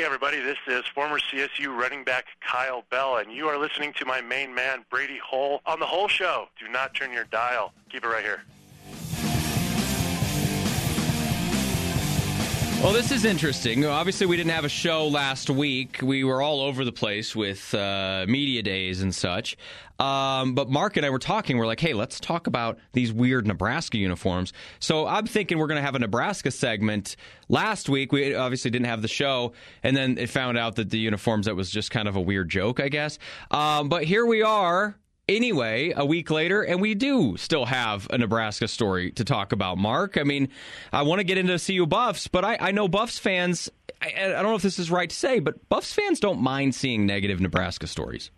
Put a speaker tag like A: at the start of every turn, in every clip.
A: everybody. This is former CSU running back Kyle Bell, and you are listening to my main man, Brady Hull, on The Hull Show. Do not turn your dial. Keep it right here.
B: Well, this is interesting. Obviously, we didn't have a show last week. We were all over the place with media days and such. But Mark and I were talking. We're like, hey, let's talk about these weird Nebraska uniforms. So I'm thinking we're going to have a Nebraska segment. Last week, we obviously didn't have the show. And then it found out that the uniforms, that was just kind of a weird joke, I guess. But here we are. Anyway, a week later, and we do still have a Nebraska story to talk about, Mark. I mean, I want to get into CU Buffs, but I know Buffs fans, I don't know if this is right to say, but Buffs fans don't mind seeing negative Nebraska stories.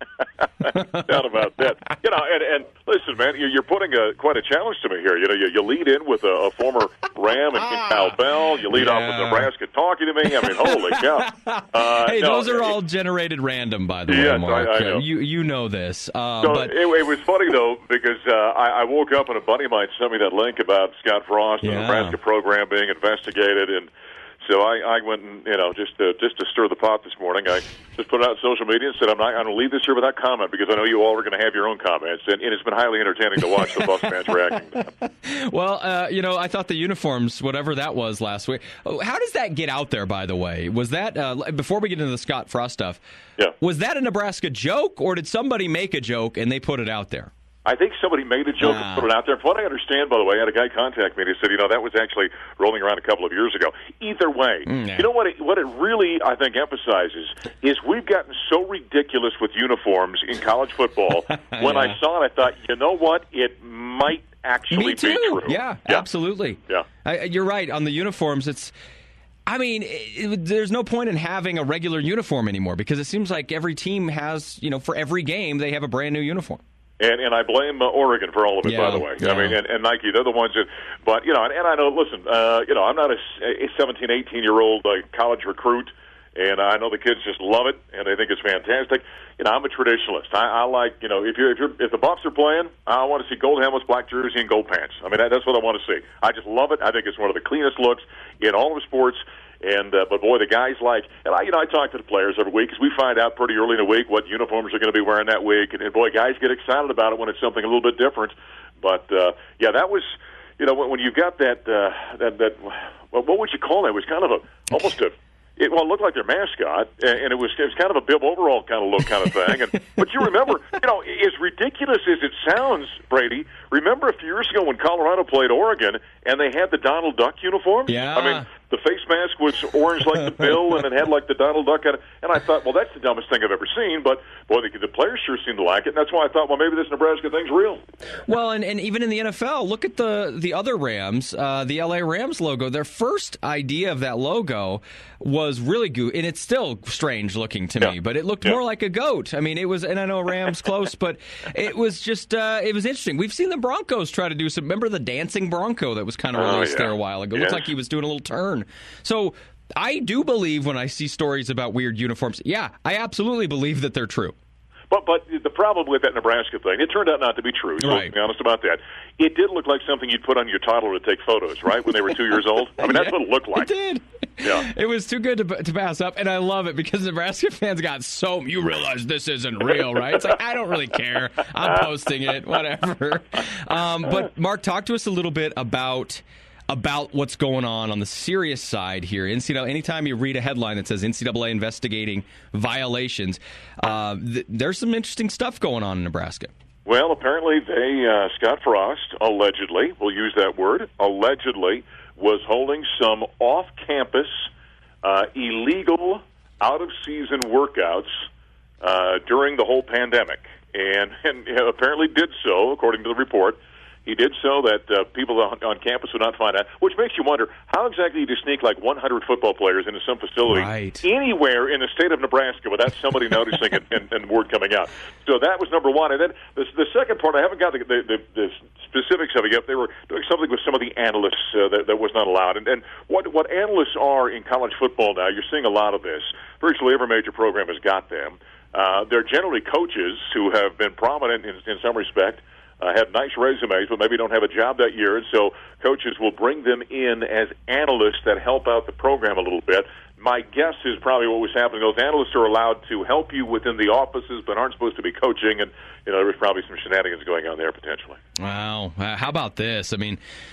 C: Doubt about that. You know, and listen, man, you're putting quite a challenge to me here. You know, you lead in with a former Ram and Kyle Bell. You lead off with Nebraska talking to me. I mean, holy cow.
B: Hey, those are all generated random, by the way, Mark. I know. You know this. But
C: it was funny, though, because I woke up and a buddy of mine sent me that link about Scott Frost and the Nebraska program being investigated, and so I went and, you know, just to stir the pot this morning, I just put it out on social media and said, I'm going to leave this here without comment because I know you all are going to have your own comments, and it's been highly entertaining to watch the Buffs fans reacting.
B: Well, you know, I thought the uniforms, whatever that was last week, how does that get out there, by the way? Was that, before we get into the Scott Frost stuff, was that a Nebraska joke, or did somebody make a joke and they put it out there?
C: I think somebody made a joke and put it out there. From what I understand, by the way, I had a guy contact me and he said, you know, that was actually rolling around a couple of years ago. Either way, you know what it really, I think, emphasizes is we've gotten so ridiculous with uniforms in college football. When I saw it, I thought, you know what, it might actually be true.
B: Yeah, absolutely. Yeah, you're right. On the uniforms, it's... I mean, there's no point in having a regular uniform anymore because it seems like every team has, you know, for every game, they have a brand new uniform.
C: And I blame Oregon for all of it, by the way. I mean, and Nike, they're the ones that, but, you know, and I know, listen, you know, I'm not a 17, 18-year-old college recruit, and I know the kids just love it, and they think it's fantastic. You know, I'm a traditionalist. I like, you know, if the Buffs are playing, I want to see gold helmets, black jersey, and gold pants. I mean, that's what I want to see. I just love it. I think it's one of the cleanest looks in all of sports. And but boy, the guys like, and I talk to the players every week because we find out pretty early in the week what uniforms are going to be wearing that week, and boy, guys get excited about it when it's something a little bit different. But yeah, that was, you know, when you've got that well, what would you call that? It was kind of almost a. It looked like their mascot, and it was kind of a bib overall kind of look kind of thing. But you remember, you know, as ridiculous as it sounds, Brady, remember a few years ago when Colorado played Oregon and they had the Donald Duck uniform?
B: Yeah.
C: I mean, the face mask was orange like the bill, and it had like the Donald Duck on it. And I thought, well, that's the dumbest thing I've ever seen. But, boy, the players sure seemed to like it. And that's why I thought, well, maybe this Nebraska thing's real.
B: Well, and even in the NFL, look at the other Rams, the L.A. Rams logo. Their first idea of that logo was really good, and it's still strange looking to me, but it looked more like a goat. I mean, it was, and I know Rams close, but it was just, it was interesting. We've seen the Broncos try to do some, remember the dancing Bronco that was kind of released there a while ago? It looked like he was doing a little turn. So I do believe when I see stories about weird uniforms, I absolutely believe that they're true.
C: But the problem with that Nebraska thing, it turned out not to be true. So let's be honest about that. It did look like something you'd put on your toddler to take photos, right, when they were 2 years old? I mean, that's what it looked like.
B: It did.
C: Yeah.
B: It was too good to pass up, and I love it because Nebraska fans got so, you realize this isn't real, right? It's like, I don't really care. I'm posting it, whatever. But, Mark, talk to us a little bit about what's going on the serious side here. NCAA, anytime you read a headline that says NCAA investigating violations, there's some interesting stuff going on in Nebraska.
C: Well, apparently Scott Frost, allegedly, we'll use that word, allegedly, was holding some off-campus, illegal, out-of-season workouts during the whole pandemic. And apparently did so, according to the report. He did so that people on campus would not find out, which makes you wonder, how exactly do you sneak like 100 football players into some facility anywhere in the state of Nebraska without somebody noticing it and word coming out? So that was number one. And then the second part, I haven't got the specifics of it yet. They were doing something with some of the analysts that was not allowed. And what analysts are in college football now, you're seeing a lot of this. Virtually every major program has got them. They're generally coaches who have been prominent in some respect, have nice resumes, but maybe don't have a job that year, and so coaches will bring them in as analysts that help out the program a little bit. my guess is probably what was happening. Those analysts are allowed to help you within the offices, but aren't supposed to be coaching, and there's probably some shenanigans going on there potentially.
B: Wow. How about this? I mean,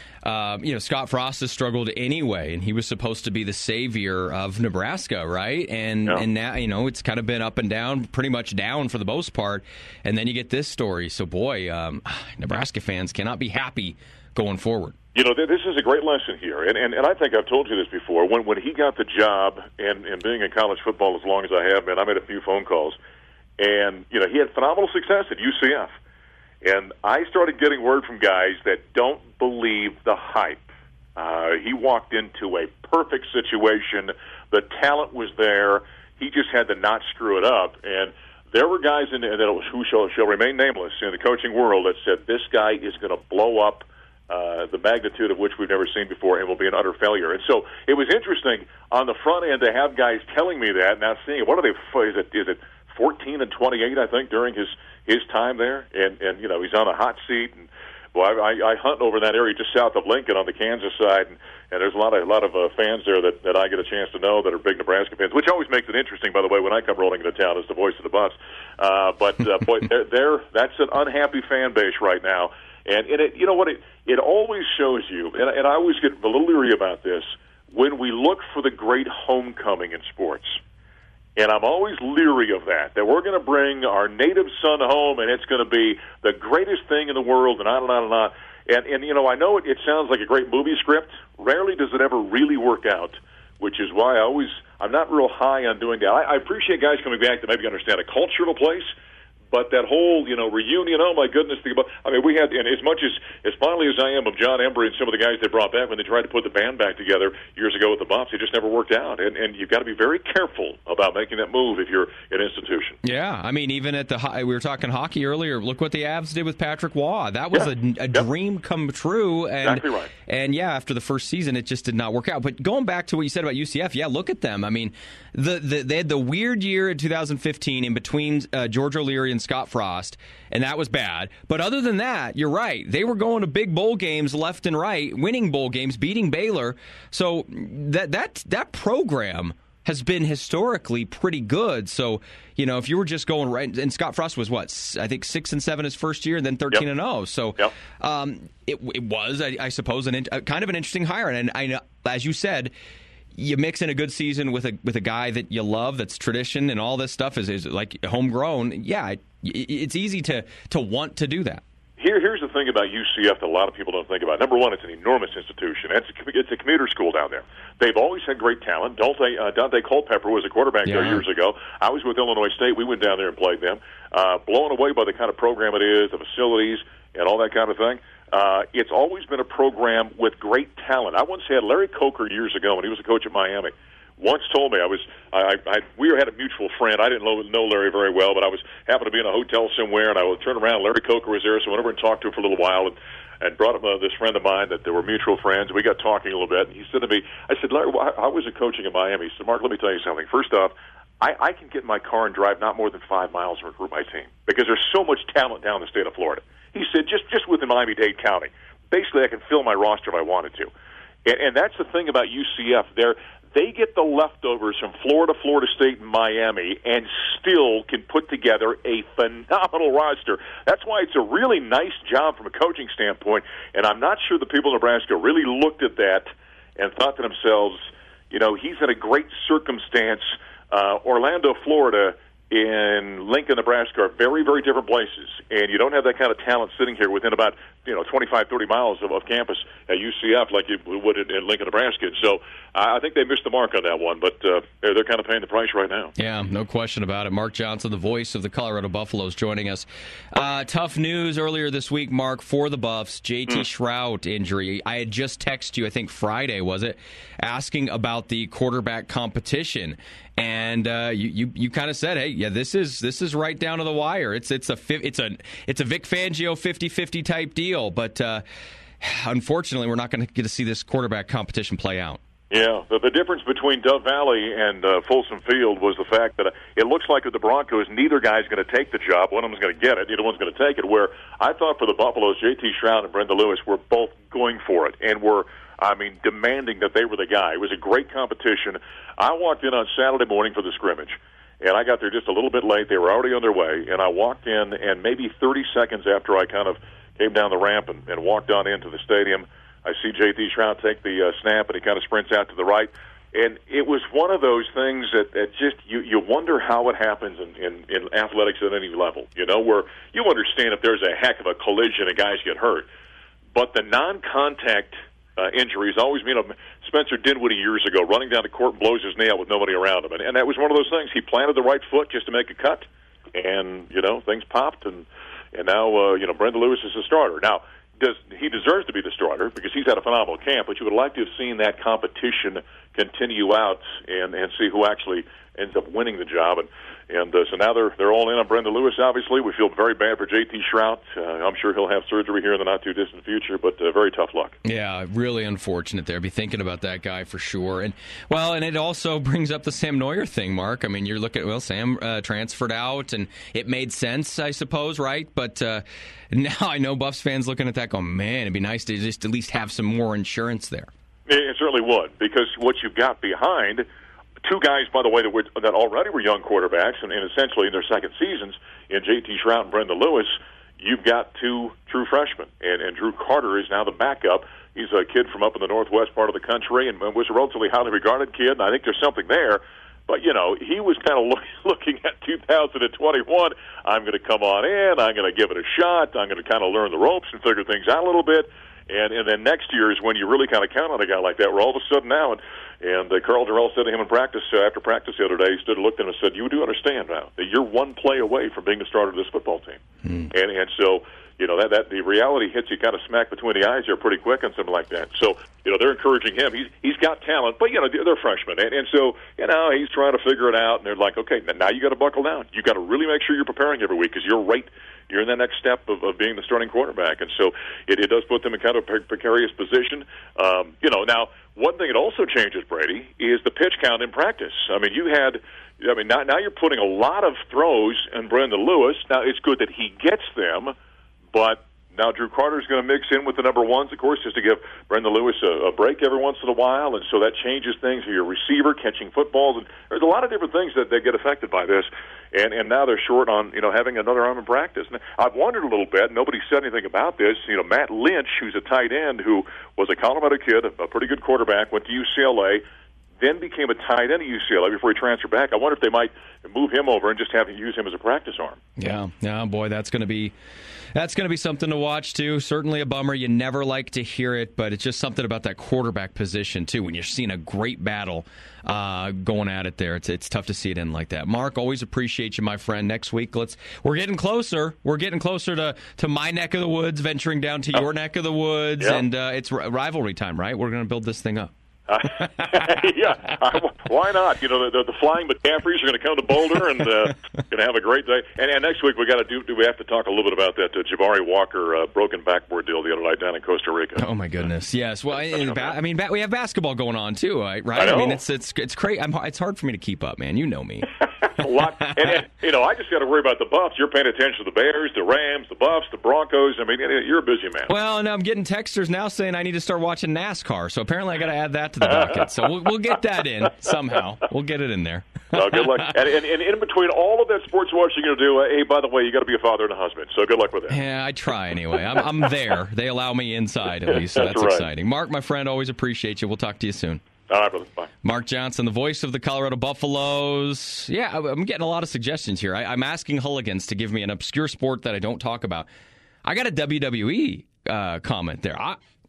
B: Scott Frost has struggled anyway, and he was supposed to be the savior of Nebraska, right? And now, it's kind of been up and down, pretty much down for the most part. And then you get this story. So, boy, Nebraska fans cannot be happy going forward.
C: This is a great lesson here, and I think I've told you this before. When he got the job, and being in college football as long as I have been, I made a few phone calls, and he had phenomenal success at UCF. And I started getting word from guys that don't believe the hype. He walked into a perfect situation. The talent was there. He just had to not screw it up. And there were guys who shall remain nameless in the coaching world that said this guy is going to blow up. The magnitude of which we've never seen before, and will be an utter failure. And so it was interesting on the front end to have guys telling me that, now seeing what are they? Is it 14 and 28? I think during his time there, and he's on a hot seat. And I hunt over in that area just south of Lincoln on the Kansas side, and there's a lot of fans there that I get a chance to know that are big Nebraska fans, which always makes it interesting. By the way, when I come rolling into town as the voice of the Buffs, but boy, that's an unhappy fan base right now. And it always shows you, and I always get a little leery about this, when we look for the great homecoming in sports. And I'm always leery of that we're going to bring our native son home, and it's going to be the greatest thing in the world, and on and on and on. And I know it sounds like a great movie script. Rarely does it ever really work out, which is why I'm not real high on doing that. I appreciate guys coming back to maybe understand a culture of a place. But that whole, reunion, oh my goodness! We had, and as much as fondly as I am of John Embry and some of the guys they brought back when they tried to put the band back together years ago with the Buffs, it just never worked out. And you've got to be very careful about making that move if you're an institution.
B: Yeah, even at we were talking hockey earlier. Look what the Avs did with Patrick Waugh. That was a dream come true. And,
C: exactly right.
B: And after the first season, it just did not work out. But going back to what you said about UCF, look at them. They had the weird year in 2015 in between George O'Leary and Scott Frost, and that was bad. But other than that, you're right. They were going to big bowl games left and right, winning bowl games, beating Baylor. So that program has been historically pretty good. So, if you were just going right, and Scott Frost was I think 6-7 his first year, and then 13-0. So, it was, I suppose, kind of an interesting hire. And I know, as you said, you mix in a good season with a guy that you love, that's tradition, and all this stuff is like homegrown. Yeah, it's easy to want to do that.
C: Here's the thing about UCF that a lot of people don't think about. Number one, it's an enormous institution. It's a commuter school down there. They've always had great talent. Dante Culpepper was a quarterback there years ago. I was with Illinois State. We went down there and played them. Blown away by the kind of program it is, the facilities, and all that kind of thing. It's always been a program with great talent. I once had Larry Coker years ago when he was a coach at Miami. Once told me we had a mutual friend. I didn't know Larry very well, but I happened to be in a hotel somewhere, and I would turn around. Larry Coker was there, so I went over and talked to him for a little while, and brought up this friend of mine that they were mutual friends. We got talking a little bit, and he said to me, I said, Larry, how was it coaching in Miami? He said, Mark, let me tell you something. First off, I can get in my car and drive not more than 5 miles to recruit my team because there's so much talent down the state of Florida. He said, just within Miami-Dade County. Basically, I can fill my roster if I wanted to. And that's the thing about UCF. They get the leftovers from Florida, Florida State, and Miami, and still can put together a phenomenal roster. That's why it's a really nice job from a coaching standpoint, and I'm not sure the people in Nebraska really looked at that and thought to themselves, he's in a great circumstance. Orlando, Florida, and Lincoln, Nebraska are very, very different places, and you don't have that kind of talent sitting here within about 25, 30 miles of campus at UCF like you would in Lincoln, Nebraska. So I think they missed the mark on that one, but they're kind of paying the price right now.
B: Yeah, no question about it. Mark Johnson, the voice of the Colorado Buffaloes, joining us. Tough news earlier this week, Mark, for the Buffs. J.T. Shrout injury. I had just texted you, I think Friday, was it, asking about the quarterback competition. And you kind of said, hey, yeah, this is right down to the wire. It's a Vic Fangio 50-50 type deal, but unfortunately, we're not going to get to see this quarterback competition play out.
C: Yeah, the difference between Dove Valley and Folsom Field was the fact that it looks like with the Broncos, neither guy's going to take the job. One of them's going to get it. Neither one's going to take it. Where I thought for the Buffaloes, J.T. Shrout and Brenda Lewis were both going for it and were I mean, demanding that they were the guy. It was a great competition. I walked in on Saturday morning for the scrimmage, and I got there just a little bit late. They were already on their way, and I walked in, and maybe 30 seconds after I kind of came down the ramp and walked on into the stadium, I see J.T. Shrout take the snap, and he kind of sprints out to the right. And it was one of those things that just you wonder how it happens in athletics at any level, where you understand if there's a heck of a collision and guys get hurt. But the non-contact injuries always mean Spencer Dinwiddie years ago running down the court and blows his knee out with nobody around him. And that was one of those things. He planted the right foot just to make a cut, and, things popped, and now, Brenda Lewis is a starter. Now, he deserves to be the starter because he's had a phenomenal camp, but you would like to have seen that competition continue out and see who actually ends up winning the job. And so now they're all in on Brenda Lewis, obviously. We feel very bad for J.T. Shrout. I'm sure he'll have surgery here in the not-too-distant future, but very tough luck.
B: Yeah, really unfortunate there. Be thinking about that guy for sure. And it also brings up the Sam Neuer thing, Mark. I mean, you're looking at, Sam transferred out, and it made sense, I suppose, right? But now I know Buffs fans looking at that going, man, it'd be nice to just at least have some more insurance there.
C: It certainly would, because what you've got behind two guys, by the way, that already were young quarterbacks and essentially in their second seasons, in J.T. Shrout and Brenda Lewis, you've got two true freshmen. And Drew Carter is now the backup. He's a kid from up in the northwest part of the country and was a relatively highly regarded kid, and I think there's something there. But, he was kind of looking at 2021. I'm going to come on in. I'm going to give it a shot. I'm going to kind of learn the ropes and figure things out a little bit. And then next year is when you really kind of count on a guy like that, where all of a sudden now, and Carl Durrell said to him in practice, after practice the other day, he stood and looked at him and said, you do understand now that you're one play away from being the starter of this football team. And so, that the reality hits you kind of smack between the eyes there pretty quick on something like that. So, they're encouraging him. He's got talent, but, they're freshmen. And so, he's trying to figure it out, and they're like, okay, now you got to buckle down. You got to really make sure you're preparing every week because you're in that next step of being the starting quarterback. And so it does put them in kind of a precarious position. Now, one thing it also changes, Brady, is the pitch count in practice. I mean, now you're putting a lot of throws in Brenda Lewis. Now, it's good that he gets them, but now Drew Carter's going to mix in with the number ones, of course, just to give Brenda Lewis a break every once in a while, and so that changes things for your receiver catching footballs. And there's a lot of different things that get affected by this. And now they're short on, having another arm in practice. And I've wondered a little bit, nobody said anything about this, Matt Lynch, who's a tight end who was a Colorado kid, a pretty good quarterback, went to UCLA, then became a tight end at UCLA before he transferred back. I wonder if they might move him over and just have him use him as a practice arm.
B: Yeah, boy, that's going to be something to watch, too. Certainly a bummer. You never like to hear it, but it's just something about that quarterback position, too. When you're seeing a great battle going at it there, it's tough to see it in like that. Mark, always appreciate you, my friend. Next week, we're getting closer. We're getting closer to my neck of the woods, venturing down to your neck of the woods, and it's rivalry time, right? We're going to build this thing up.
C: Why not? The flying McCaffreys are going to come to Boulder and going to have a great day. And next week we have to talk a little bit about that Jabari Walker broken backboard deal the other night down in Costa Rica.
B: Oh my goodness, yes. Well, we have basketball going on too, right? I mean, it's crazy. It's hard for me to keep up, man. You know me.
C: A lot. And I just got to worry about the Buffs. You're paying attention to the Bears, the Rams, the Buffs, the Broncos. I mean, you're a busy man.
B: Well, and I'm getting texters now saying I need to start watching NASCAR. So apparently I got to add that to the docket. So we'll get that in somehow. We'll get it in there.
C: Well, good luck. And in between all of that sports watching you're going to do, hey, by the way, you got to be a father and a husband. So good luck with that.
B: Yeah, I try anyway. I'm there. They allow me inside at least. So that's right. Exciting. Mark, my friend, always appreciate you. We'll talk to you soon.
C: All right, brother. Bye.
B: Mark Johnson, the voice of the Colorado Buffaloes. Yeah, I'm getting a lot of suggestions here. I'm asking hooligans to give me an obscure sport that I don't talk about. I got a WWE comment there.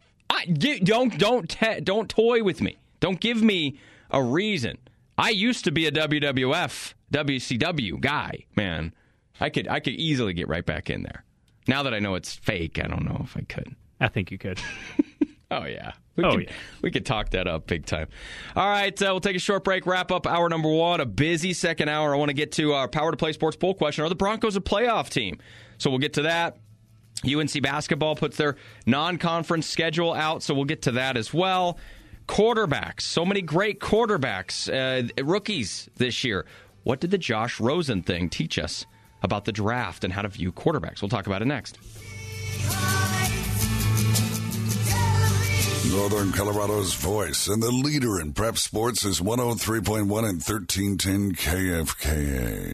B: Don't toy with me. Don't give me a reason. I used to be a WWF, WCW guy, man. I could easily get right back in there. Now that I know it's fake, I don't know if I could.
D: I think you could.
B: Oh, yeah. We could talk that up big time. All right, we'll take a short break, wrap up hour number one, a busy second hour. I want to get to our Power to Play Sports poll question. Are the Broncos a playoff team? So we'll get to that. UNC basketball puts their non-conference schedule out, so we'll get to that as well. Quarterbacks, so many great quarterbacks, rookies this year. What did the Josh Rosen thing teach us about the draft and how to view quarterbacks? We'll talk about it next.
D: Northern Colorado's voice and the leader in prep sports is 103.1 and 1310 KFKA.